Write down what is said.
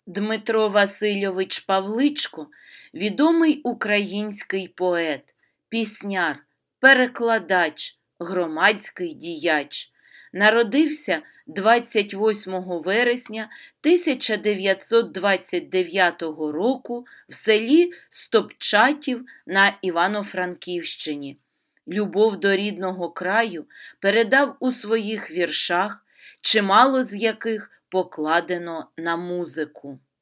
Дмитро Васильович Павличко – відомий український поет, пісняр, перекладач, громадський діяч. Народився 28 вересня 1929 року в селі Стопчатів на Івано-Франківщині. Любов до рідного краю передав у своїх віршах, чимало з яких покладено на музику.